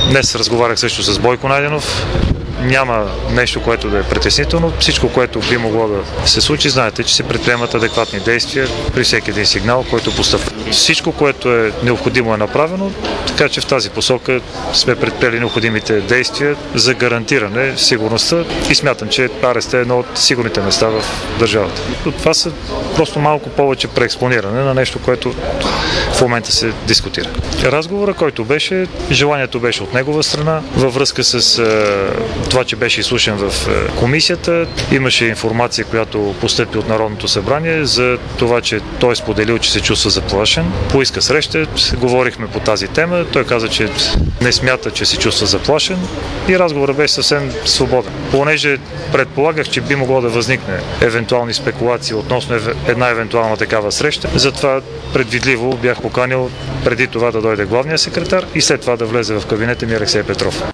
Днес разговарях също с Бойко Найденов. Няма нещо, което да е притеснително. Всичко, което би могло да се случи, знаете, че се предприемат адекватни действия при всеки един сигнал, който постъпва. Всичко, което е необходимо, е направено, така че в тази посока сме предприели необходимите действия за гарантиране сигурността и смятам, че арест е едно от сигурните места в държавата. Това са просто малко повече преекспониране на нещо, което в момента се дискутира. Разговора, който беше, желанието беше от негова страна, във връзка с това, че беше изслушан в комисията. Имаше информация, която постъпи от Народното събрание за това, че той е споделил, че се чувства заплашен. Поиска среща, говорихме по тази тема. Той каза, че не смята, че се чувства заплашен и разговорът беше съвсем свободен. Понеже предполагах, че би могло да възникне евентуални спекулации относно една евентуална такава среща, затова предвидливо бях поканил преди това да дойде главния секретар и след това да влезе в кабинета ми Алексей Петров.